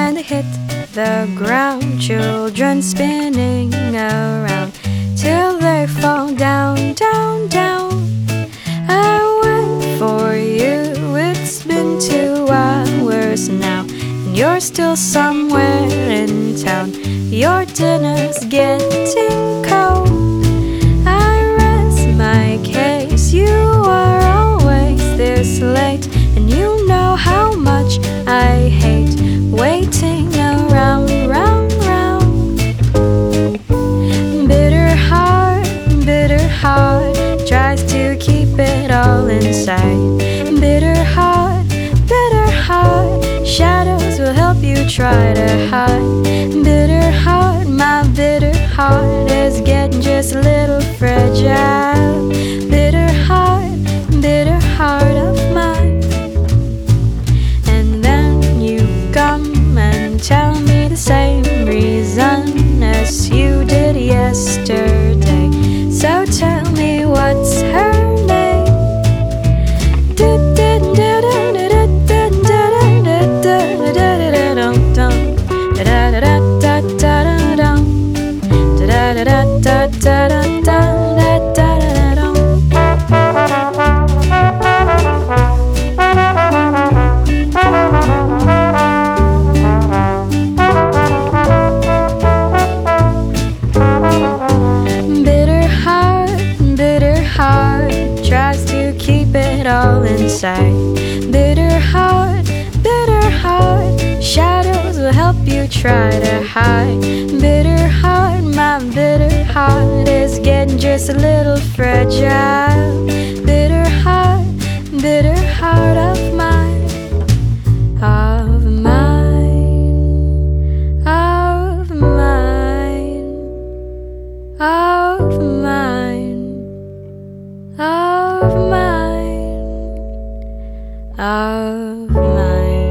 when they hit the ground. Children spinning around till they fall down, down, down. I wait for you, it's been 2 hours now, and you're still somewhere in town. Your dinner's getting cold. I rest my case, you are always this late, and you know how much I hate waiting around, round, round. Bitter heart tries to keep it all inside. Bitter heart, shadows will help you try to hide. Bitter heart, my bitter heart is getting just a little fragile. Bitter heart of mine. And then you come and tell me the same reason as you did yesterday. So tell me, what's her name? Bitter heart tries to keep it all inside. Bitter heart, shadows will help you try to hide. Bitter heart, my bitter heart is getting just a little fragile. Bitter heart of mine, of mine, of mine, of mine, of mine, of mine.